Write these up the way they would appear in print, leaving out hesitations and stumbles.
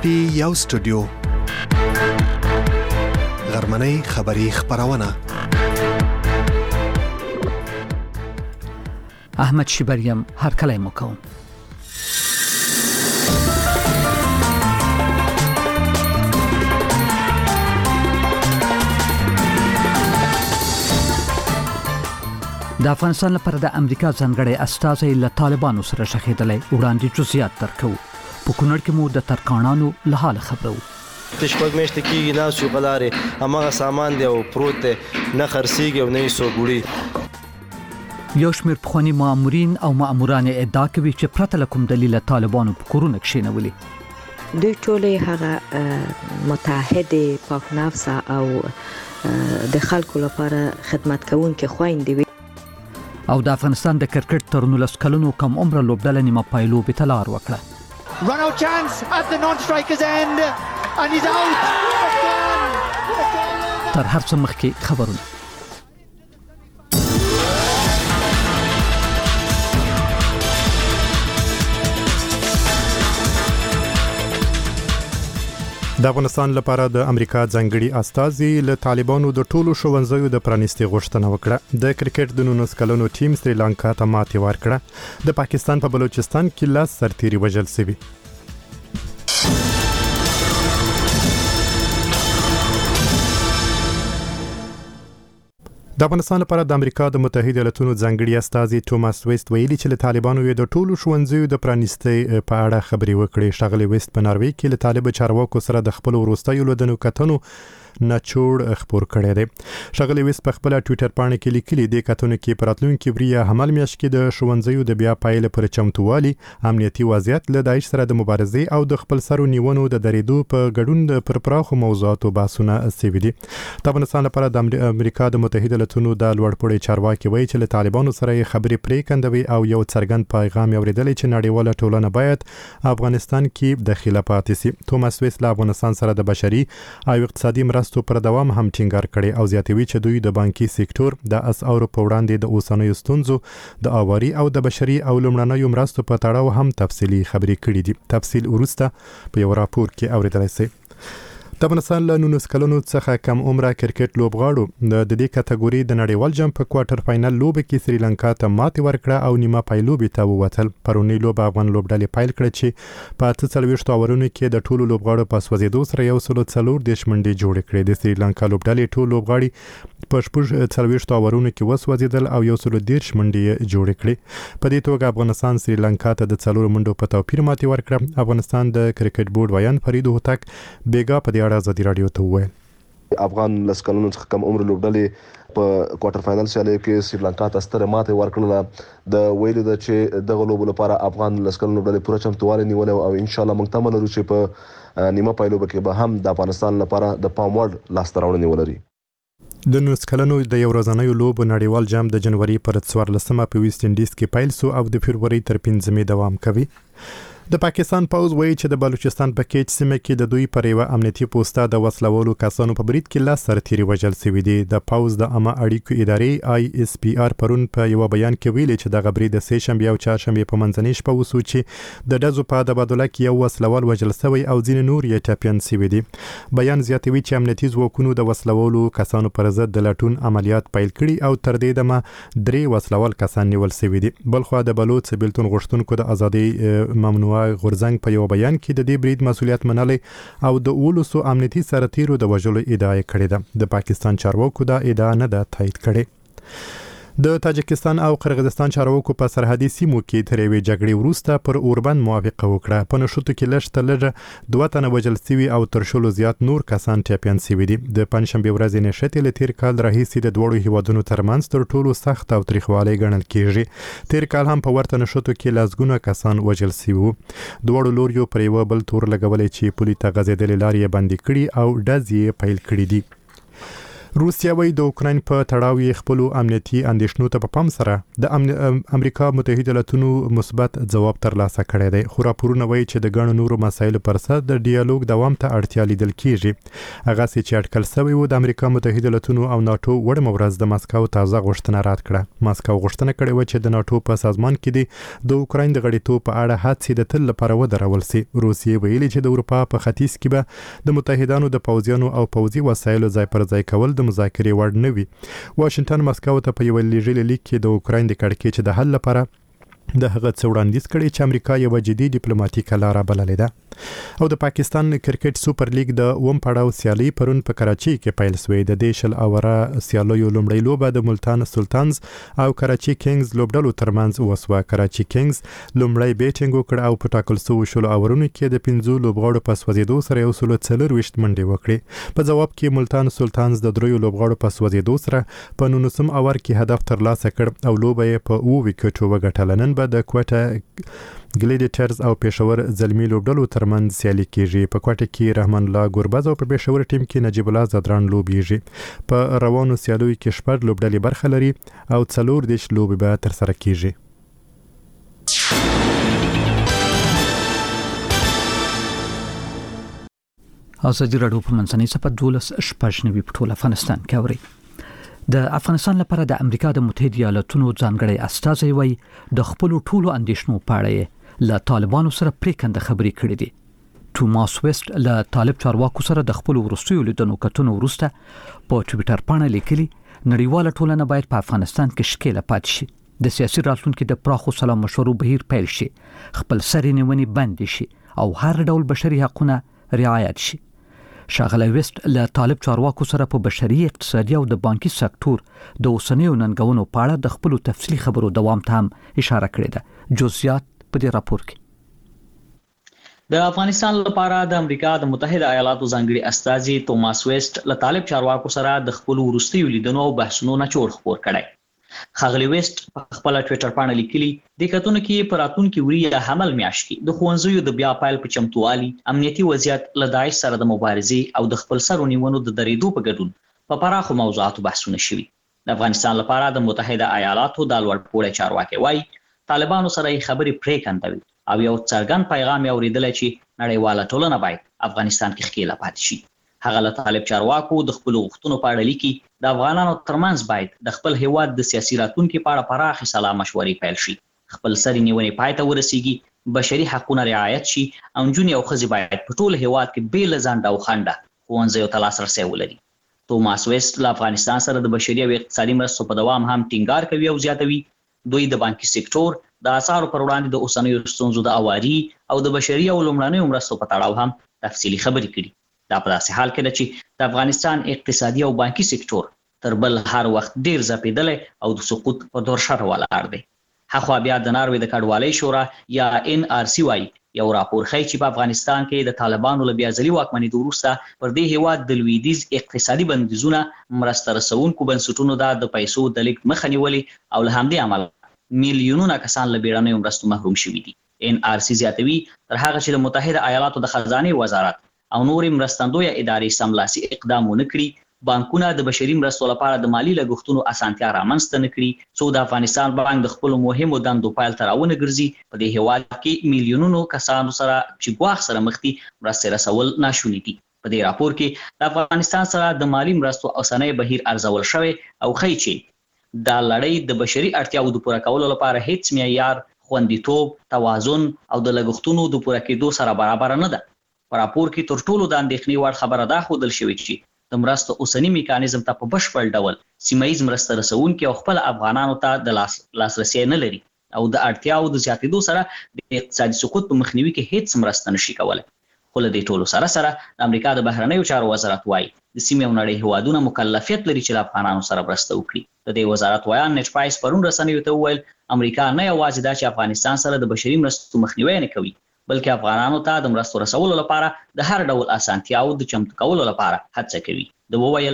پی یو سټوډیو غرمنۍ خبری خبرونه احمد شیبریم هر کله مو کوم. د افغانستان لپاره د امریکا ځانګړی استازی له طالبانو سره شخیدلی وړاندې جزئیات درکو. په کونړ کې مو د ترکانانو له حال خبرو. تشپږ میاشتې کېږي ناست یو په لارې هماغه سامان دی او پروت دی نه خرڅېږي او نه یې څوک وړي. یو شمېر پخواني مامورین او ماموران ادعا کوي چې پرته له کوم دلیله طالبانو په کورونه کښېنولي. دوی ټولې هغه متحد پاک نفسه او د خلکو لپاره خدمت کوونکې خویندې وي. او د افغانستان د کرکټ تر 19 کلونو کم عمره لوبډله نیمه پایلوبې ته لار وکړه. Run out chance at the non-striker's end and he's out. تر هر څه مخکې خبرونه. د افغانستان لپاره د امریکا ځانګړي استازي له طالبانو د ټولو ښوونځیو د پرانیستي غوښتنه وکړه. د کرکټ د 19 کلونو ټیم سریلانکا ته ماتې ورکړه. د پاکستان په بلوچستان کې 10 سرتیري وژل شوي. د افغانستان لپاره د امریکا د متحده ایالاتونو ځانګړي استازي توماس ویست ویلي چې له طالبانو یې د ټولو ښوونځیو د پرانیستي په اړه خبرې وکړې. ښاغلي ویست په ناروې کې له طالب چارواکو سره د خپل وروستیو لیدنو کتنو نچوړ خبر کړی دی. ښاغلي ویست په خپل ټوئیټر باندې کې لیکلي د کتنو کې پراتلونکو بریه حمل میاشت کې د ښوونځیو د بیا پایل پر چمتووالي امنیتي وضعیت له داعش سره د مبارزې او د خپل سرو نیونو د درېدو په ګډون پر پراخو موضوعاتو بحثونه شوي دي. د افغانستان لپاره د امریکا د متحده ایالاتونو د لوړپوړي چارواکي وایي چې له طالبانو سره خبرې پریکندوي او یو څرګند پیغام اوریدلی چې نړیواله ټولنه باید افغانستان کې داخله پاتې شي. توماس ویست له افغانستان سره د بشري او اقتصادي مرستو پر دوام هم ټینګار کړي او زیاتوي چې دوی د بانکي سکتور د اسعارو په وړاندې د اوسنیو ستونزو د اواري او د بشري او لومړنیو مرستو په تړاو هم تفصیلي خبرې کړي دي. تفصیل وروسته په یو راپور کې اوریدلای شئ. د افغانستان له 19 کلونو څخه کم عمره کرکټ لوبغاړو د دې کټګوري د نړیوال جام په کوارټر فائنل لوبه کې سریلانکا ته ماتې ورکړه او نیمه پایلوبې ته ووتل. پرونی لوبه افغان لوبډلې پایل کړه چې په 43 اورونو کې د ټولو لوبغاړو په سوځېدو سره 140 منډې جوړې کړې. د سریلانکا لوبډلې ټول لوبغاړي په 43 اورونو کې وسوځېدل او 130 منډې جوړې کړې. په دې توګه افغانستان سریلانکا ته د 4 منډو په توپیر ماتې ورکړه. افغانستان د کرکټ بورډ ویان فرید هوتک بیګا په ازادي رادیو ته وویل افغان لسکلونو څخه کم عمر لوبډلې په کوارټر فائنل سیالي کې سریلانکا ته ستره ماتې ورکړه. د ویلو د چې دغه لوبو لپاره افغان لسکلونو لوبډلې پوره چمتووالی نیولې او ان شاء الله موږ تمه لرو چې په نیمه پایلوبه کې به هم د افغانستان لپاره د پام وړ لاسته راوړنې ولري. د 19 کلونو د یو ورځنیو لوبو نړیوال جام د جنوري پر 14مه په ویسټ انډیز کې پیل شو او د فبرवरी تر 5مې دوام کوي. د پاکستان پوز وایي چې د بلوچستان په کېچ سیمه کې د دوی پر یو امنیتي پوسټه د وسلوالو کسانو په برید کې 10 سرتیري وژل شوي دي. د پوز د عامه اړیکو ادارې ISPR پرون په یو بیان کې ویلي چې د برید د سهشنبه او چهارشنبه په منځنۍ شپه وسو چې د ډزو په تبادله کې یو وسلوال وژل شوی او ځینې نور یې ټپیان شوي دي. بیان زیاتوي چې امنیتي ځواکونو د وسلوالو کسانو پر ضد د لټون عملیات پیل کړي او تر دې دمه 3 وسلوال کسان نیول شوي دي. بلخو د بلوچ بیلتون غوښتونکو د ازادي ممنوعه غورځنګ په یو بیان کې د دې برید مسؤلیت منلي او د 19 امنیتي سرتیرو د وژلو ادعا کړې ده. د پاکستان چارواکو دا ادعا نه ده تایید کړې. د تاجکستان او قرغیزستان چارواکو په سرحدي سیمو کې تر یوې جګړې وروسته پر اوربند موافقه وکړه. په نشوتو کې لږ تر لږه 2 تنه وژل شوي او تر شلو زیات نور کسان ټپیان شوي دي. د پنځشنبه ورځې نشټې له تیر کال راهیسې د دوړو هیوادونو ترمنځ تر ټولو سخت او تاریخوالي ګڼل کیږي. تیر کال هم په ورته نشوتو کې لازګونه کسان وژل شوي. دوړو لوریو پر یو بل تور لګولې چې پولیس ته غځېدلې لارې بندي کړي او ډز یې پیل کړي دي. روسیا وایي د اوکراین په تړاو یې خپل امنیتي اندېښنو ته په پام سره د امریکا متحده ایالاتونو مثبت ځواب ترلاسه کړی دی خو راپورونه وایي چې د ګڼو نورو مسایلو پر سر د ډیالوګ دوام ته اړتیا لیدل کیږي هغه چې اټکل شوی و د امریکا متحده ایالاتونو او ناتو وړمه ورځ د مسکو تازه غوښتنه رد کړه مسکو غوښتنه کړې و چې د ناتو په سازمان کې د اوکراین د غړیتوب په اړه هڅې د تل لپاره ودرول شي روسیې ویلي چې د اروپا په ختیځ کې به د متحدانو د پوځیانو او پوځي وسایلو ځای پر ځای کول د مذاکرې وړ نه وي واشنگټن مسکو ته په یو لیږلي لیک کې د اوکراین د کړکېچ د حل لپاره د هغه څه وړاندیز کړی چې امریکا یو جدي ډیپلوماټیکه لار بللې ده او د پاکستان کرکټ سوپر لیګ د اوم پړاو سیالي پرون په کراچي کې پیل شوې د دیشل اوره سیالیو لومړی لوبه د ملتان سلطانز او کراچي کینګز لوبډلو ترمنځ وسوه کراچي کینګز لومړی بیټینګ وکړ او په ټاکل شوو شلو اورونو کې د 15 لوبغاړو په سوځېدو سره یو سل 24 منډې وکړې په جواب کې ملتان سلطانز د دریو لوبغاړو په سوځېدو سره په 19 اور کې هدف ترلاسه کړ او لوبه یې په 2 وکټو وګټله نن د کوټه ګلیډیټرز او پېښور زلمی لوبډلو ترمنځ سیالي کیږي په کوټه کې رحمان الله ګوربز او په پېښور ټیم کې نجیب الله زدران لوبیږي په روانو سیالیو کې شپږ لوبډلې برخه لري او 14 لوبې به تر سره کیږي ازادي راډیو په منځنۍ صفحه 12 شپږ په ټول افغانستان کې اوري د افغانستان لپاره د امریکا د متحده ایالاتونو ځانګړی استازی وایي د خپل ټولو اندېښنو په اړه له طالبانو سره پریکنده خبرې کړې دي توماس ویسټ له طالب چارواکو سره د خپل وروستیو لیدنو کتنو وروسته په ټوئیټر باندې لیکلي نړیواله ټولنه باید په افغانستان کې شکیله پاتې شي د سیاسي راتلونکو د پراخو سلا مشورو بهیر پیل شي خپل سرې نیونې بند شي او هر ډول بشري حقوقونه رعایت شي شاغله ویسټ له طالب چارواکو سره په بشري اقتصادي او د بانکي سکتور د اوسنیو ننګونو په اړه د خپل تفصیلي خبرو دوام ته هم اشاره کړې ده جزئیات په دې راپور کې د افغانستان لپاره د امریکا د متحده ایالاتو ځانګړي استازي توماس ویسټ له طالب چارواکو سره د خپل وروستیو لیدنو او بحثونو نچوړ خبر کړی خغلی ویسټ په خپل ټوئیټر باندې لیکلي د کتونو کې پراتونکو وری حمل میاشت کې د خوندزیو د بیا پایل په چمتوالي امنیتي وضعیت له داعش سره د مبارزې او د خپل سرونیونو د درېدو په ګډون په پراخو موضوعاتو بحثونه شوي د افغانستان لپاره د متحده ایالاتو د لوړپوړي چارواکي وایي طالبانو سره خبرې پریکندوي او یو څرګند پیغام یې اوریدل چې نړیواله ټولنه باید افغانستان کې ښکیله پاتې شي هغه له طالب چارواکو د خپل غوښتنو په اړه لیکي د افغانانو ترمنځ باید د خپل هیواد د سیاسي راتلونکو په اړه پراخه سلا مشورې پیل شي خپل سرې نیونې پای ته ورسیږي بشري حقوقونه رعایت شي او جنونی او خزي باید په ټول هیواد کې بیل ځانډ او خنډه خوانځي او تلاسرسي ولري توماس ویسټ له افغانستان سره د بشري او اقتصادي مرستو په دوام هم ټینګار کوي او زیاتوي دوی د بانکي سکتور د اسعارو پر وړاندې د اوسنیو ستونزو د اواري او د بشري او لومړنیو مرستو په تړاو هم تفصیلی خبرې کړي دا په داسې حال کې ده چې د افغانستان اقتصادي او بانکي سکتور تر بل هر وخت ډیر زپیدلې او د سقوط په دور شر ولاړ دی هغه بیا د ناروې د کډوالۍ شورا یا NRC وايي یو راپور ښیي چې په افغانستان کې د طالبانو له بیا ځلي واکمنۍ وروسته پر دې هیواد د لویدیز اقتصادي بندیزونه مرسته رسونکو بنسټونو د پیسو د لیک مخه نیولې او له همدې امله میلیونونه کسان له بیړنیو مرستو محروم شوي دي NRC زیاتوي تر هغه چې د متحده ایالاتو د خزانه وزارت او نورې مرستندویه ادارې سملاسي اقدام ونه کړي بانکونه د بشري مرستو لپاره د مالی لګښتونو اسانتیا رامنځته نه کړي څو د افغانستان بانک د خپل مهمو دندو پایل ته راونه ګرځي په دې هیواد کې میلیونونو کسانو سره چې ګواښ سره مخ دي مرستې رسول ناشوني دي په دې راپور کې د افغانستان سره د مالی مرستو اوسنۍ بهیر ارزول شوی او ښیي چې دا لړۍ د بشري اړتیاو د پوره کولو لپاره هیڅ معیار خوندیتوب توازن او د لګښتونو د پوره کېدو سره برابر نه ده په راپور کې تر ټولو د اندېښنې وړ خبره دا ښودل شوې چې د مرستو اوسنی میکانیزم ته په بشپړ ډول سیمایي مرسته رسونکي او خپل افغانانو ته د لاسرسي نه لري او د اړتیاو د زیاتېدو سره د اقتصادي سقوط په مخنیوي کې هیڅ مرسته نشي کولای خو له دې ټولو سره د امریکا د بهرنیو چارو وزارت وايي د سیمې او نړۍ هیوادونو مکلفیت لري چې افغانانو سره مرسته وکړي د دې وزارت ویان نټ پرایس پرون رسنیو ته وویل امریکا نه یوازې دا چې افغانستان سره د بشري مرستو مخنیوي نه کوي بلکې افغانانو ته د مرستو رسولو لپاره د هر ډول اسانتیاو د چمتو کولو لپاره هڅه کوي د وویل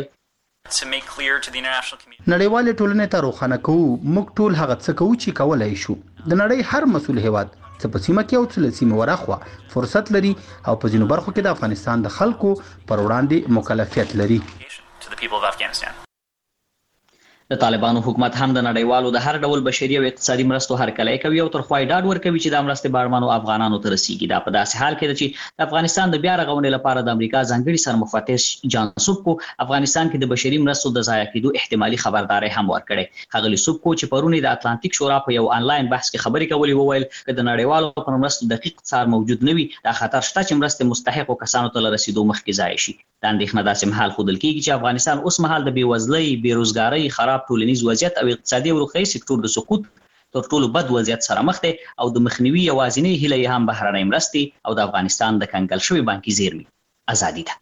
نړیوال ټولنې ته روښانه کوو موږ ټول هغه څه کوو چې کولای شو د نړۍ هر مسول هیواد څه په سیمه کې او څه له سیمې ورخوا فرصت لري او په ځینو برخو کې د افغانستان د خلکو پر وړاندې مکلفیت لري to the people of Afghanistan. د طالبانو حکومت هم د نړیوالو د هر ډول بشري او اقتصادي مرستو هرکلی کوي او تر خوای ډاډ ورکوي چې د مرستې بارمنو افغانانو ته رسیږي. دا په داسې حال کې ده چې د افغانستان د بیا رغونې لپاره د امریکا ځانګړي سرمفتش جان سوبکو افغانستان کې د بشري مرستو د ضایع کېدو احتمالي خبرداري هم ورکړې. ښاغلي سوبکو چې پرونی د اتلانتیک شورا په یو آنلاین بحث کې خبرې کولې وویل چې د نړیوالو پر مرستو دقیق څار موجود نه وي دا خطر شته چې مرستې مستحقو کسانو ته رسیدو مخکې ضایع شي. دا اندېښنه داسې مهال ښودل کېږي چې افغانستان اوس مهال د بېوزلۍ، بېروزګارۍ، خراب ټولنیز وضعیت او اقتصادي او روغتیايي سکتور د سقوط تر ټولو بد وضعیت سره مخ دی او د مخنیوي یوازینۍ هیله یې هم بهرنۍ مرستې او د افغانستان د کنګل شوي بانکي زیرمې ازادي ده.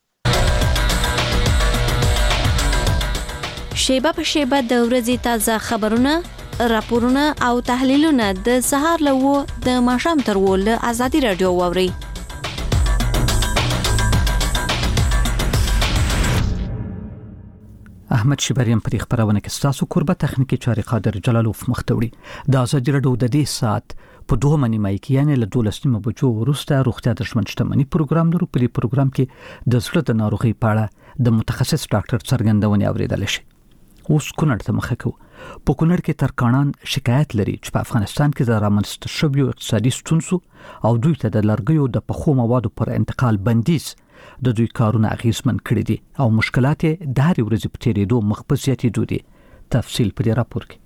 شیبه په شیبه د ورځې تازه خبرونه، راپورونه او تحلیلونه د سهار له 9 د ماښام تر 10 له ازادي رادیو واورئ. احمد شبریم پر خبرونه کې ستاسو قربت تخنیکی چاري قادر جلالوف مختوړي د ازادي رادیو د دې سات په 2 نیمه کې یعنی له 12 بجو وروسته روغتیا د ژوند شتمنۍ پروګرام لرو. په دې پروګرام کې د زړه د ناروغۍ په اړه د متخصص ډاکټر څرګندونه اوریدل شي. اوس کونړ ته مخه کوو. په کونړ کې ترکانان شکایت لري چې په افغانستان کې د رامنځته شویو اقتصادي ستونزو او دوی ته د لرګیو د پخو موادو پر انتقال بندیز د دوی کارونه اغیزمن کړی دي او مشکلات د هر ورځې په تیریدو مخ زیاتېدو دي. تفصیل په دې راپور کې.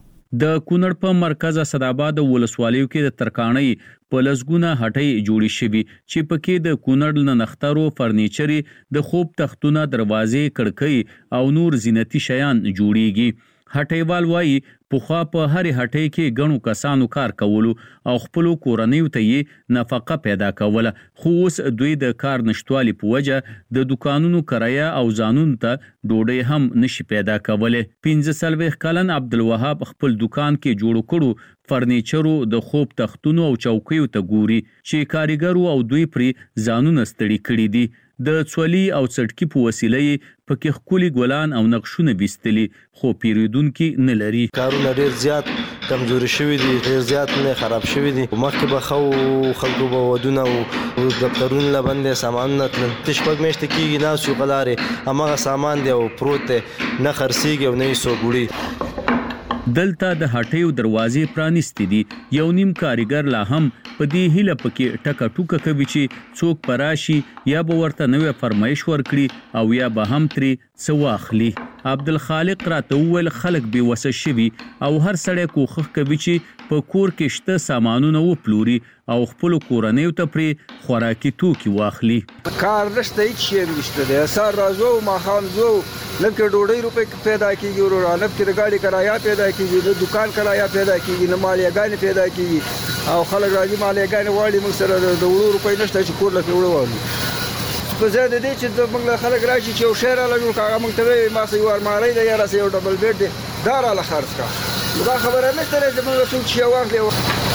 د کونړ په مرکز اسداباد ولسوالیو کې د ترکانۍ په لسګونه هټۍ جوړې شوي چې پکې د کونړ نه نخترو فرنیچري د خوب تختونه دروازې کړکۍ او نور زینتي شیان جوړیږي. هټیوال وایي پخوا په هر هټۍ کې غنو کسانو کار کولو او خپل کورنیو ته یې نفقه پیدا کوله خو اوس دوی د کار نشټوالي په وجه د دکانونو کرایه او ځانون ته ډوډۍ هم نشي پیدا کوله. 15 کلن عبدالوهاب خپل دکان کې جوړ کړو فرنیچرو د خوب تختونو او چوکیو ته ګوري چې کاریګرو او دوی پرې ځانونه ستړي کړي دي. د څولي او څټکی په وسیله پکې خولي ګلان او نقشونه بیستلي خو پیریدونکو نه لري. کارونه ډیر زیات کمزوري شوی دي، ډیر زیات نه خراب شوی دي. مخکې به خلکو به ودونه او دفترونه لبندې سامانونه تشپک میشته کیږي نه سو قلاره هغه سامان دی او پروت نه خرسيږي او نه سو ګړي. دلته د هټیو دروازې پرانیستې دي. یو نیم کاریګر لا هم په دې هیله پکې ټکا ټوکا کوي چې څوک پراشي یا به ورته نوې فرمایش ورکړي او یا به هم ترې څه واخلي. عبدالخالق راته وویل خلک بې وسه شوي او هر سړی کوښښ کوي چې په کور کې شته سامانونه وپلوري او خپل کورنیو ته پرې خوراکي توکي واخلي. کار نشته، هیڅ شی نشته دی. سار راځو ماښام ځو، لکه ډوډۍ روپۍ پیدا کېږي ورو نف کې د ګاډي کرایه پیدا کېږي، د دکان کرایه پیدا کېږي، نه مالیاګانې پیدا کېږي او خلک راځي مالیاګانې واړي. موږ سره د وړو روپۍ نشته چې کور لکه وړو واړو په ځای د دې چې موږ خلک راشي چې یو شی راله جوړ کړه موږ ته وایي ما سه یو المارۍ ده یا راسه یو ډبل بیډ دی دا راله خرڅ کړه. دا خبره نشته چې موږ څوک شی واخلي.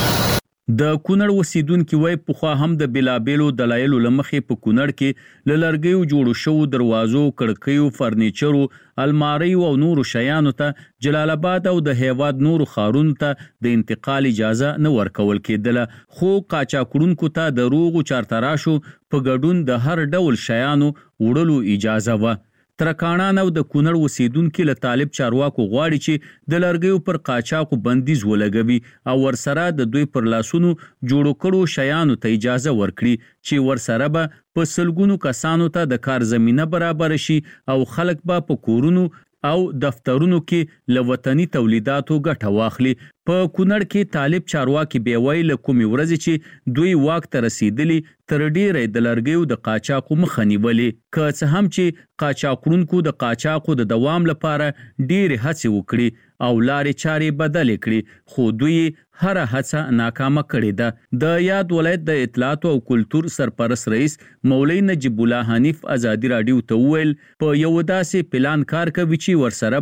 د کونړ اوسیدونکو وای پخوا هم د بلابلو دلایلو لمخې په کونړ کې لړګیو جوړو شو دروازو، کړکیو، فرنیچرو، الماری او نورو شیانو ته جلال آباد او د هیواد نورو خارونو ته د انتقال اجازه نه ورکول کېدله خو قاچاقړونکو ته د روغو چارتراشو په ګډون د هر ډول شیانو وړلو اجازه و. ترکانان او د کونړ اوسیدونکو له طالب چارواکو غواړي چې د لرګیو پر قاچاقو بندیز ولګوي او ورسره د دوی پر لاسونو جوړو کړو شیانو ته اجازه ورکړي چې ورسره به په سلګونو کسانو ته د کار زمينه برابر شي او خلک به په کورونو او دفترونو کې له وطني تولیداتو ګټه واخلي. په کونړ کې طالب چارواکي بیوي له کومې ورځې چې دوی واک ته رسیدلی تر ډیره د لرګیو د قاچاقو مخه نیولې. که څه هم چې قاچاقونکو د قاچاقو د دوام لپاره ډیره هڅې وکړي او لارې چارې بدلې کړي خو دوی هر هڅه ناکامه کړې ده. د یاد ولایت د اطلاعات او کلتور سرپرست رئیس مولوی نجیب الله حنیف ازادي رادیو ته ویل په یو داسې پلان کار کوي چې ورسره به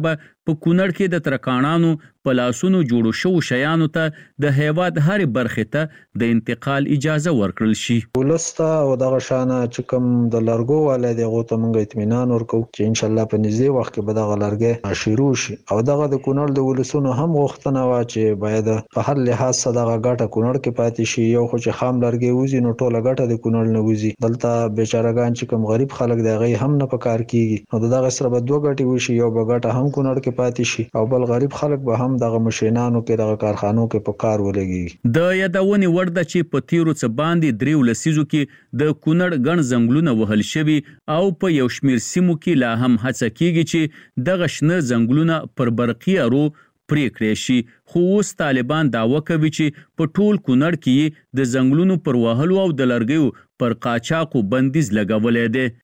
په کونړ کې د ترکانانو په لاسونو جوړو شو شیانو ته د هیواد هر برخه ته د انتقال اجازه ورکړل شي. ولسته او دغه شانه چې کوم د لرګو والي دغه ته مونږ اطمینان ورکو چې ان شاء الله په نږدې وخت کې به دغه لرګي شروع شي او دغه د کونړ د ولسونو هم غوښتنه وا چې باید په هر لحاظ دغه ګټه کونړ کې پاتې شي. یو خو چې خام لرګي وزي نو ټوله ګټه د کونړ نه وزي. دلته بیچارهګان چې کوم غریب خلک دی غي هم نه پکار کیږي نو دغه سره به دوه ګټي وشي. یو به ګټه هم کونړ کې پاتې شي او بل غریب خلک به هم دغه مشینانو کې دغه کارخانو کې په کار ولګي. د یادونې ورده چې په تیرو څه باندې 3 لسیزو کې د کونړ ګڼ ځنګلونه وهل شوي او په یو شمیر سیمو کې لا هم هڅه کیږي چې دغه شنه ځنګلونه پر برقي ارو پریکړې شي. خو اوس طالبان دعوه کوي چې په ټول کونړ کې د ځنګلونو پر وهلو او د لرګیو پر قاچاقو بندیز لګولې ده.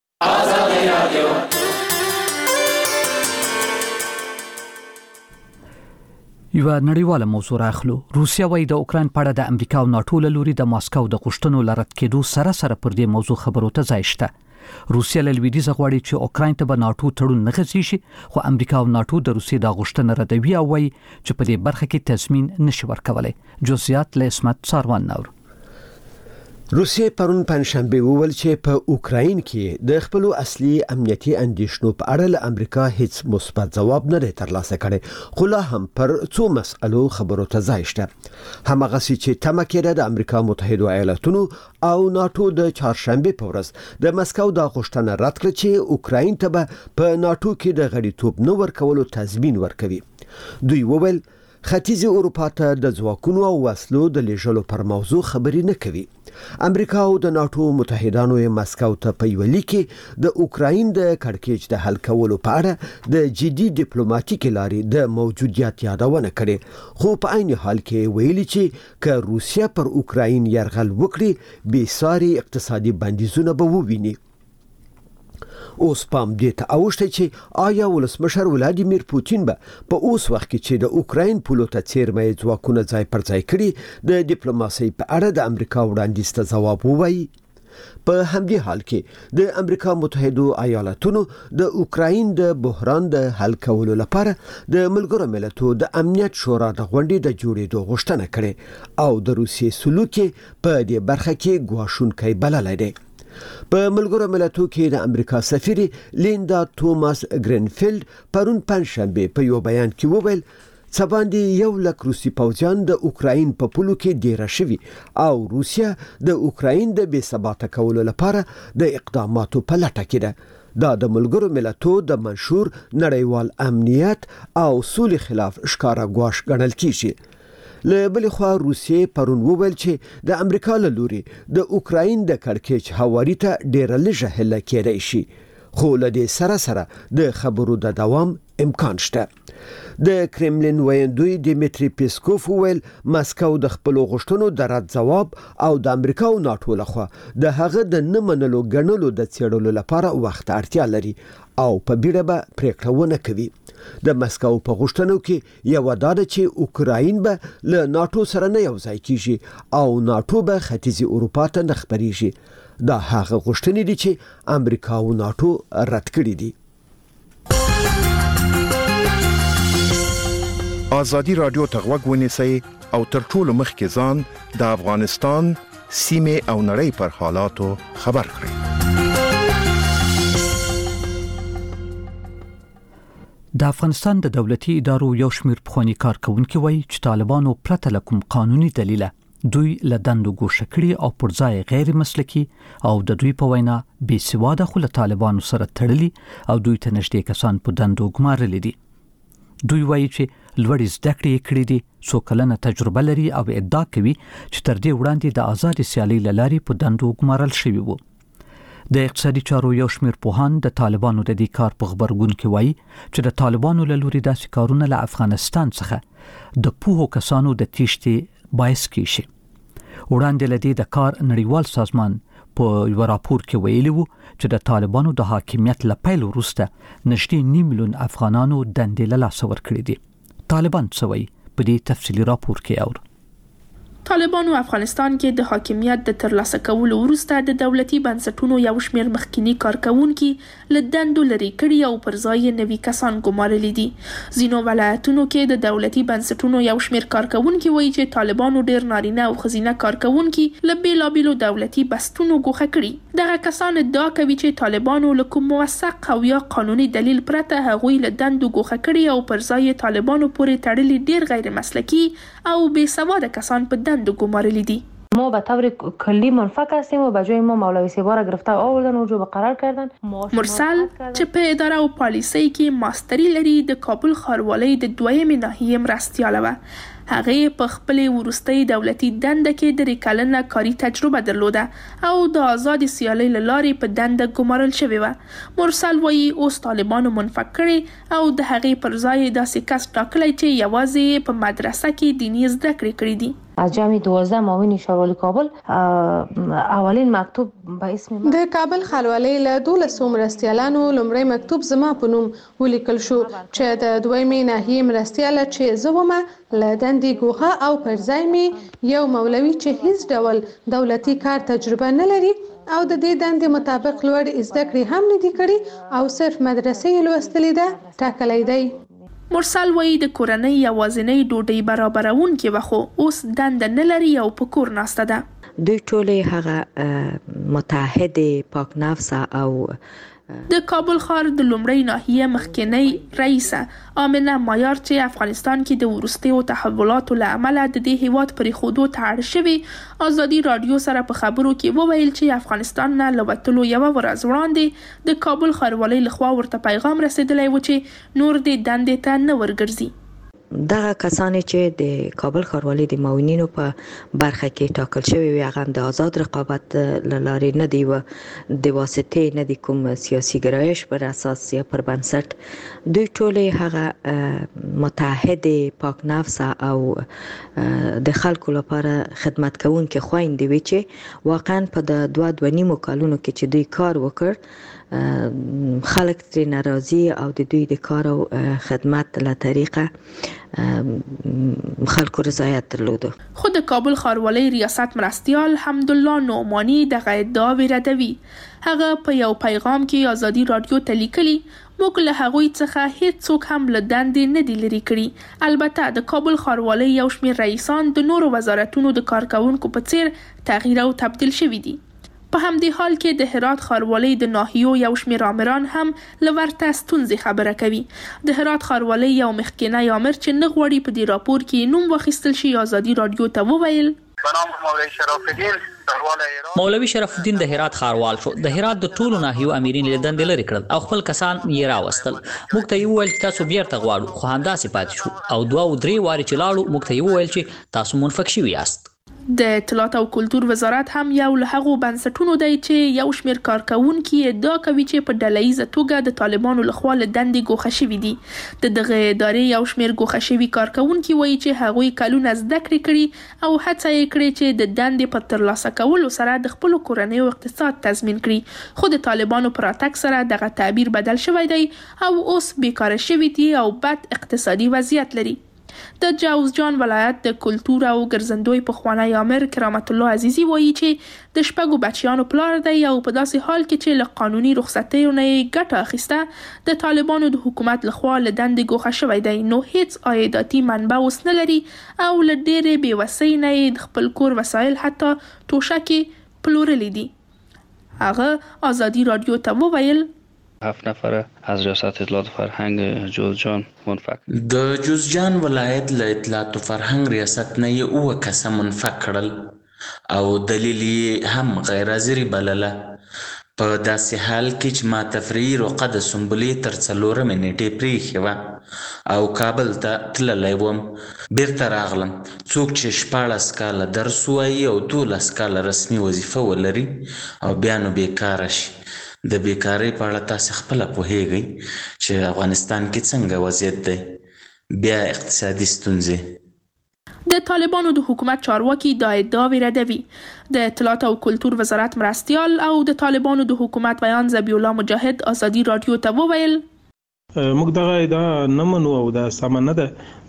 یو نړیواله موضوع راخلو. روسیا وايي د اوکران په اړه د امریکا او ناتو له لوري د ماسکو د غوښتنو لرد کېدو سره پر دې موضوع خبرو ته ځای شته. روسیا له لویدیځ غواړي چې اوکران ته به ناتو تړون نه غځي شي خو امریکا او ناتو د روسیې د غوښتنې ردوي او وايي چې په دې برخه کې تضمین نشي ورکولای. جزئیات له اسمت ساروان نور. روسیې پرون پنځشنبه وویل چې په اوکراین کې د خپل اصلي امنیتي اندیشنو په اړه له امریکا هیڅ مثبت ځواب نه ترلاسه کړي خو لا هم پر څو مسألو خبرو ته ځای شته. همغه چې تمه کېده د امریکا متحده ایالاتونو او ناتو د چهارشنبه په ورځ د مسکو د غوښتنه رد کړ چې اوکراین ته په ناتو کې د غړیتوب نو ورکولو تضمین ورکوي. دوی وویل ختیځ اروپا ته د ځواکونو او وسلو د لیږلو پر موضوع خبرې نه کوي. امریکا او د ناتو متحدانو مسکو ته په یو لیک کې د اوکراین د کړکېچ د حل کولو په اړه د جدي ډیپلوماټیک لارې د موجودیت یادونه کړې خو په عین حال کې ویلي چې که روسیا پر اوکراین یرغل وکړي بې ساري اقتصادي بندیزونه به وویني. اوس پام دې ته اوښته چې آیا ولسمشر ولادیمیر پوتین به په اوس وخت کې چې د اوکراین پولو ته څیرمه ځواکونه ځای پر ځای کړي د ډیپلوماسۍ په اړه د امریکا وړاندیز ته ځواب ووایي. په همدې حال کې د امریکا متحده ایالاتونو د اوکراین د بحران د حل کولو لپاره د ملګرو ملتونو د امنیت شورا د غونډې د جوړېدو غوښتنه کړې او د روسیې سلوک په دې برخه کې ګواښونکی بللی دی. په ملګرو ملتونو کې د امریکا سفیر لیندا توماس گرینفیلد پرون پنځشنبه په یو بیان کې وویل څه باندې 100,000 روسي پوځیان د اوکراین په پولو کې ډیره شوي او روسیا د اوکراین د بې ثباته کولو لپاره د اقداماتو په لټه کې ده. دا د ملګرو ملتونو د منشور نړیوال امنیت او سولې خلاف ښکارا ګواښ ګڼل کیږي. له بلې خوا روسیې پرون وویل چې د امریکا له لوري د اوکراین د کړکېچ هواري ته ډیره لږه هله کېدای شي خو له دې سره د خبرو د دوام امکان شته. د کرملین ویاندوی دیمیتری پیسکوف وویل مسکو د خپل غوښتنو د رد ځواب او د امریکا او ناتو لخوا د هغه د نه منلو ګڼلو د څېړلو لپاره وخت اړتیا لري او په بیړه به پریکړه ونه کوي. د مسکو په غوښتنو کې یو دا ده چې اوکراین به له ناتو سره نه یو ځای کیږي او ناتو به ختیځ اروپا ته نه خپریږي. دا هغه غوښتنې دي چې امریکا او ناتو رد کړې دي. ازادي رادیو ته غوږ ونیسئ او تر ټولو مخکې ځان د افغانستان سیمه او نړۍ پر حالاتو خبر کړئ. د افغانستان د دولتي ادارو یو شمېر پخواني کارکونکي وایي چې طالبانو پرته له کوم قانوني دلیل دوی له دندو ګوښه کړي او پر ځای غیر مسلکي او د دوی په وینا بې سواده خو له طالبانو سره تړلي او دوی ته نږدې کسان په دندو ګمارلي دي. دوی وایي چې لوړې زده کړې کړې دي، څو کلنه تجربه لري او ادعا کوي چې تر دې وړاندې د آزاد سیالۍ له لارې په دندو ګمارل شوي وو. د اقتصادي چارو یو شمېر پوهان د طالبانو د دې کار په خبرګون کې وایي چې د طالبانو له لوري داسې کارونه له افغانستان څخه د پوهو کسانو د تیښتې باعث کیږي. وړاندې له دې د کار نړیوال سازمان په یو راپور کې ویلي وو چې د طالبانو د حاکمیت له پیل وروسته نږدې 9 میلیون افغانانو دندې له لاسه ورکړې دي. طالبان څه وایي په دې تفصیلي راپور کې اور طالبانو افغانستان کې د حاکمیت د ترلاسه کولو وروسته د دولتي بنسټونو یو شمېر مخکینی کارکونکي له دندو لرې کړي او پر ځای یې نوي کسان ګمارلي دي. ځینو ولایتونو کې د دولتي بنسټونو یو شمېر کارکونکي وایي چې طالبانو ډېر نارینه او ښځینه کارکونکي له بېلابېلو دولتي بستونو ګوښه کړي. دغه کسان ادعا کوي چې طالبانو له کوم موثق او یا قانوني دلیل پرته هغوی له دندو ګوښه کړي او پر ځای یې طالبانو پورې تړلي ډېر غیر مسلکي او بې سواده کسان په دندو گمارلی دی. ما به طور کلی منفک هستیم و به جای ما مولوی سیبا را گرفتن آوردن و جو به قرار کردن. مرسل چې په اداره او پالیسۍ کې ماستری لري د کابل ښاروالۍ د دویمې ناحیې مرستیاله وه. هغې په خپلې وروستۍ دولتي دنده کې 3 کلنه کاري تجربه درلوده او د آزادې سیالۍ له لارې په دنده ګمارل شوې وه. مرسل وایي اوس طالبانو منفک کړي او د هغې پر ځای داسې کس ټاکلی چې یوازې په مدرسه کې دیني زده کړې کړي دي. از جمع 12 معاون ښاروالي کابل اولین مکتوب به اسم د کابل ښاروالۍ له 12 مرستیالانو لومړی مکتوب زما په نوم ولیکل شو چې د دویمې ناحیې مرستیاله چې زه ومه له دندې ګوښه او پر ځای مې یو مولوي چې هیڅ ډول دولتي کار تجربه نه لري او د دې دندې مطابق لوړ زده کړې هم نه دي کړي او صرف مدرسې یې لوستلې ده ټاکلی دی. مرسل وایي د کورنۍ یوازینۍ ډوډۍ برابرونکې وه خو اوس دنده نه لري او په کور ناسته ده. دوی ټولې هغه متحد پاک نفسه او د کابل ښار د لومړۍ ناحیې مخکنۍ رئیسه آمنه مایار چې افغانستان کې د وروستیو تحولاتو له امله د دې هیواد پرېښودو ته اړ شوي ازادي راډیو سره په خبرو کې وویل چې افغانستان نه له وتلو یوه ورځ وړاندې د کابل ښاروالۍ لخوا ورته پیغام رسېدلی و چې نور دې دندې ته نه ورګرځي. دغه کسانې چې د کابل ښاروالۍ د معاونینو په برخه کې ټاکل شوي وي هغه د آزاد رقابت له لارې نه دی و د واسطې نه دی کوم سیاسي ګرایش پر اساس یا پر بنسټ. دوی ټولې هغه متحد پاک نفسه او د خلکو لپاره خدمت کوونکې خویندې وي چې واقعا په د 2.5 کالونو کې چې دوی کار وکړ خلک ترې ناراضي او د دوی د کار او خدمت له طریقه خلکو رضایت درلوده. خود کابل ښاروالۍ ریاست مرستیال حمدالله نعمانی دغه ادعاوې ردوي. هغه په یو پیغام کې ازادي راډیو ته لیکلي موږ له هغوی څخه هیڅوک هم له دندې نه دي لرې کړي. البته د کابل ښاروالۍ یو شمېر رئیسان د نورو وزارتونو د کارکونکو په څیر تغییر او تبدیل شوي دي. په همدې حال کې د هرات ښاروالۍ د ناحیو یو شمېر آمران هم له ورته ستونزې خبره کوي. د هرات ښاروالۍ یو مخکینی آمر چې نه غواړي په دې راپور کې نوم واخیستل شي ازادي راډیو ته وویل مولوي شرف الدین د هرات ښاروال شو. د هرات د ټولو ناحیو امرین له دندې لرې کړل او خپل کسان یې راوستل. موږ ته یې وویل چې تاسو بیرته غواړو خو همداسې پاتې شو او 2 او 3 وارې چې لاړو موږ ته یې وویل چې تاسو منفک شوي یاست. د اطلاعات او کلتور وزارت هم یو له هغو بنسټونو دی چې یو شمېر کارکونکي ادعا کوي چې په ډلهییزه توګه د طالبانو لخوا له دندې ګوښه شوي دي. د دغه ادارې یو شمېر ګوښه شوي کارکونکي وایي چې هغوی کلونه زده کړې کړي او هڅه یې کړې چې د دندې په ترلاسه کولو سره د خپلو کورنیو اقتصاد تضمین کړي خو د طالبانو په راتګ سره دغه تعبیر بدل شوی دی او اوس بیکاره شوي دي او بد اقتصادي وضعیت لري. د جوزجان ولایت د کلتور او ګرځندوی پخوانی آمر کرامت الله عزیزی وایي چې د 6 بچیانو پلار دی او په داسې حال کې چې له قانوني رخصتیو نه ګټه اخیسته د طالبانو د حکومت لخوا له دندې ګوښه شوی دی نو هیڅ عایداتي منبع اوس نه لري او له ډېرې بېوسۍ نه د خپل کور وسایل حتی توشکې پلورلي دي. هغه ازادي راډیو ته وویل 7 نفره از ریاست اطلاعات و فرهنگ جوزجان منفک. د جوزجان ولایت له اطلاعات و فرهنگ ریاست نه یې 9 کسه منفک کړل او دلیل یې هم غیر حاضري بلله. په داسې حال کې چې ما تفریحي روقه د سنبلې تر 4 نیټې پرېښې وه او کابل ته تللی وم. بیرته راغلم. څوک چې 14 کاله درس ووایي او 12 کاله رسمي وظیفه ولري او بیا نو بیکاره شي. د بیکارۍ په اړه تاسې خپله پوهیږئ چې افغانستان کې څنګه وضعیت دی بیا اقتصادي ستونزې. د طالبانو د حکومت چارواکي دا ادعاوې ردوي. د اطلاعات او کلتور وزارت مرستیال او د طالبانو د حکومت بیان ذبیح الله مجاهد ازادي راډیو ته وویل موږ دغه ادعا نه منو او دا سمه نه ده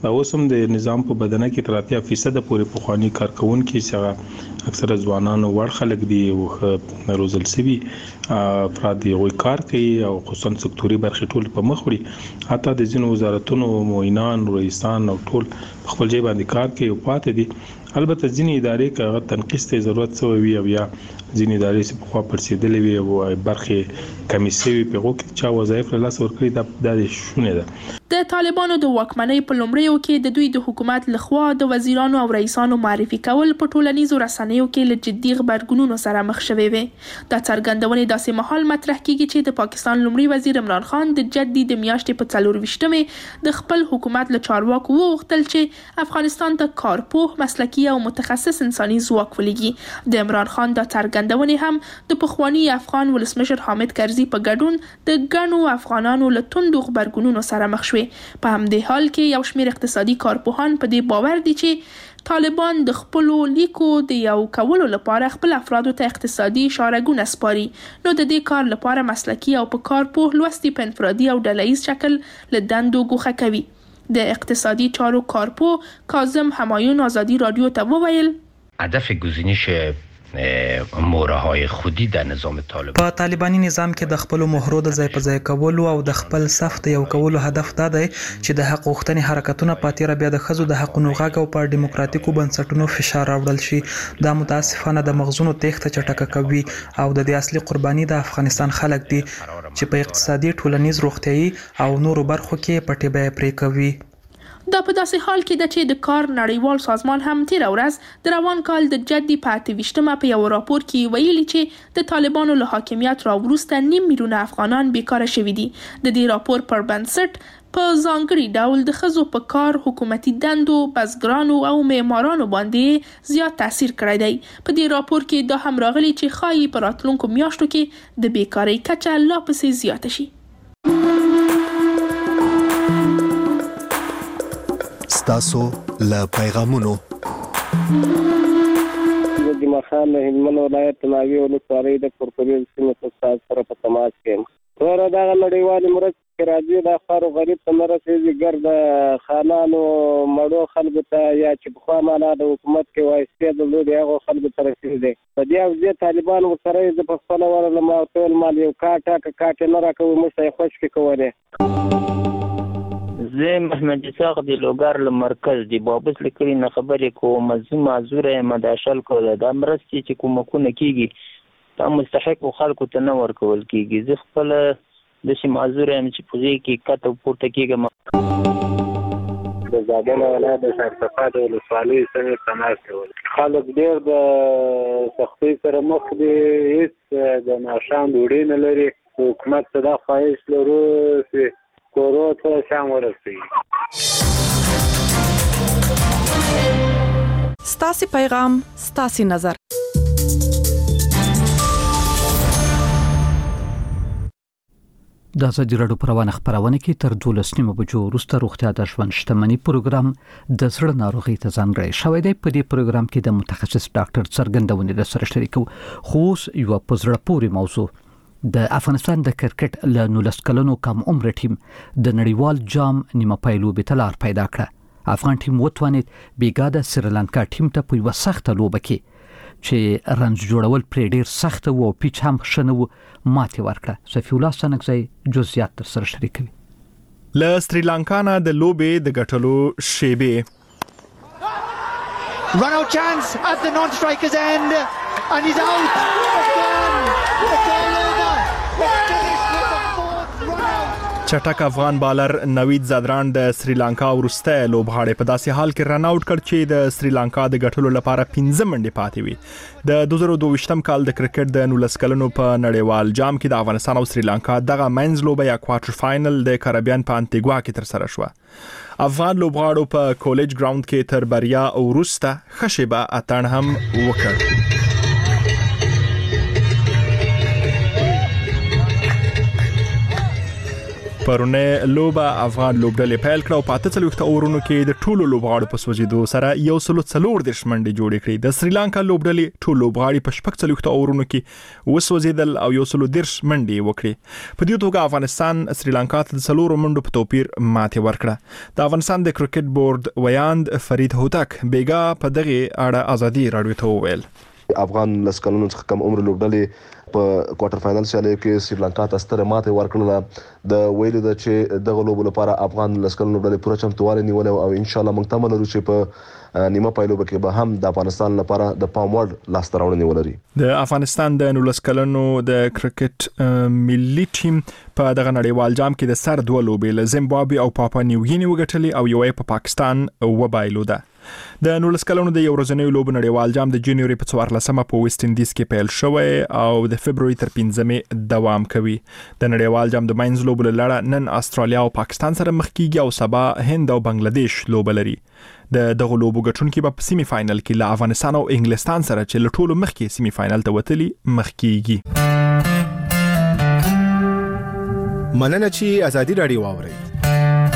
اوس هم د نظام په بدنه کې تر 80% پورې پخوانی کارکونکو څخه اکثره ځوانان وړ خلک دي او روزل سوي افراد یې کار کوي او خصوصا سکتوري برخې ټول په مخ وړي حتی د ځینو وزارتونو معینان رئیسان او ټول خپل ځای باندې کار کوي او پاتې دي البته ځینې ادارې کاغه تنقیس ته ضرورت سوي او یا ځینې ادارې چې په خوا پرسیدلې وي او برخې کمیسي په غوښتنه چې وظایف له لاس ورکړي د شونه ده د طالبانو د واکمنۍ په لومړیو کې د دوی د حکومت لخوا د وزیرانو او رئیسانو معرفي کول په ټولنیزو رسنیو کې له جدي خبرګونونو سره مخ شوي وي دا څرګندونې داسې مهال مطرح کیږي چې د پاکستان لومړي وزیر عمران خان د جدي د میاشتې په 24مې د خپل حکومت له چارواکو وغوښتل چې افغانستان ته کارپوه مسلکي او متخصص انساني ځواک ولېږي د عمران خان دا څرګندونې هم د پخوانی افغان ولسمشر حامد کرزي په ګډون د ګڼو افغانانو له توندو خبرګونونو سره مخ شوي په همدې حال کې یو شمېر اقتصادي کارپوهان په دې باور دي چې طالبان د خپلو لیکو د یو کولو لپاره خپل افرادو ته اقتصادي اشارهګونه سپاري نو د دې کار لپاره مسلکي او په کارپوه لوستي په انفرادي او ډلهییز شکل له دندو ګوښه کوي د اقتصادي چارو کارپوه کاظم همایون آزادی رادیو ته وویل هدف گزینش مهره‌های خودی در نظام طالبان په طالباني نظام کې د خپل مهرو د ځای په ځای کولو او د خپل صف د یو کولو هدف دا دی چې د حق غوښتنې حرکتونه پاتې را بیا د ښځو د حقونو غږ او په دیموکراتیکو بنسټونو فشار راوړل شي دا متاسفانه د مغزونو تېښته چټکه کوي او د دې اصلي قرباني د افغانستان خلک دي چې په اقتصادي ټولنیز روغتیايي او نورو برخو کې پټې بیه پرې کوي دا په داسې حال کې ده چې د کار نړیوال سازمان هم تیر ورځ د روان کال د جدي په 28مه په یو راپور کې ویلي چې د طالبانو له حاکمیت راوروسته 9 میلیونه افغانان بیکاره شوي دي د دې راپور پر بنسټ په ځانګړي ډول د ښځو په کار حکومتي دندو بزګرانو او معمارانو باندې زیات تاثیر کړی دی په دې راپور کې دا هم راغلي چې ښایي په راتلونکو میاشتو کې د بیکارۍ کچه لا پسې زیاته شي ستاسو له پیغامونو د جمعخان هلمند ولایت ناوی ولسوالۍ د کورکوري سیمې په استاد سره په تماس کې ورته دغه نړیوالې مرستې راځي د خارو غریب ته نه رسېږي ګرد خانانو مړو خلکو ته یا چې پخوا معنا د حکومت کې وایستې درلودې هغو خلکو ته رسېږي په دې حوزې طالبان ورسره زه په خپله ورغلم او ټول مال یو کاټ نه راکوي موږ ته یې خوشکې کولې زه محمد اسحاق د لوګر له مرکز دی بابس لیکلي نه خبرې کوم زه معذور یم د شل کوله د مرستې چې کومکونه کیږي دا مستحق خلکو ته نه ورکول کیږي زه خپل د شي معذور یم چې په دې کې کته پورته کیږم د زابل ولایت د سرپاد ولسوالۍ سره تماس کول خلک ډېر د سختۍ سره مخ دي هیڅ د ناشان ډوډۍ نه لري حکومت ته دا خواهش لرو چې کورو ته شام ورسي ستاسي پیغام ستاسي نظر د ازادي راډیو په روانه خبرونه کې تر 12 بجو وروسته روغتیا د ژوند شتمنۍ پروګرام د زړه ناروغۍ ته ځانګړی شوی دی په دې پروګرام کې د متخصص ډاکټر څرګندونې سره شریکو خو یو په زړه پورې موضوع د افغانستان د کرکټ له 19 کلنو کم عمر ټیم د نړیوال جام نیمه پایلوبې ته لار پیدا کړه افغان ټیم وتوانید بیګا د سریلانکا ټیم ته په یو سخته لوبه کې چې رنز جوړول پرې ډیر سخت وو پیچ هم شنو ماتې ورکړه صفی الله سنگزی جزئیات تر سره شریکوي له سریلانکا نه د لوبې د ګټلو شیبه Run out chance at the non-striker's end and he's out. It's all over. It's finished with the fourth run out. چټک افغان بالر نوید زادران د سریلانکا ورسته لوبغاړي په داسې حال کې رن اوټ کړ چې د سریلانکا د ګټلو لپاره 15 منډې پاتې وي د 2022م کال د کرکټ د 19 کلنو په نړیوال جام کې د افغانستان او سریلانکا دغه مینز لوبه یا کوارټر فائنل د کریبیان په انټیګوا کې تر سره شو افغان لوبغاړو په کالج ګراوند کې تر بریا او ورسته خشبه اتن هم وکړ په پرونه لوبه افغان لوبډلې پیل کړه او په 43 اورونو کې د ټولو لوبغاړو په سوجیدو سره 140 منډې جوړې کړې. د سریلانکا لوبډلې ټول لوبغاړي په 46 اورونو کې وسوځیدل او 110 منډې وکړې. په دې توګه افغانستان سریلانکا ته د 4 منډو په توپیر ماتې ورکړه. د افغانستان د کرکټ بورډ ویاند فرید هوتک بیګا په دغه اړه ازادي رادیو ته وویل. افغان لسکلونو څخه کم عمر لوبډلې په کوارټر فائنل سیالي کې سریلانکا ته ستره ماته ورکړه. د ویلو د چې دغه لوبو لپاره افغان لسکلونو لوبډلې پوره چمتووالی نیولې او ان شاء الله موږ تمه لرو چې په نیمه پایلوبه کې به هم د افغانستان لپاره د پام وړ لاسته راوړنې ولري. د افغانستان د 19 کلنو د کرکټ ملي ټیم په دغه نړیوال جام کې د سر دوه لوبې له زیمبابوې او پاپا نیو ګینی وګټلې او یو په پاکستان وبایلوده. د 19 کلونو د یو ورځنیو لوبو نړیوال جام د جنوري په 14مه په ویسټ انډیز کې پیل شوی او د فبرवरी تر 15مې دوام کوي. د نړیوال جام د ماینز لوبو لړ نن استرالیا او پاکستان سره مخ کیږي او سبا هند او بنگلاديش لوب لري. د دغه لوبو ګټونکي په سیمي فائنل کې له افغانستان او انګلستان سره چې له ټولو مخکې سیمي فائنل ته وتلي مخ کیږي. مننه چې ازادي رادیو واوري.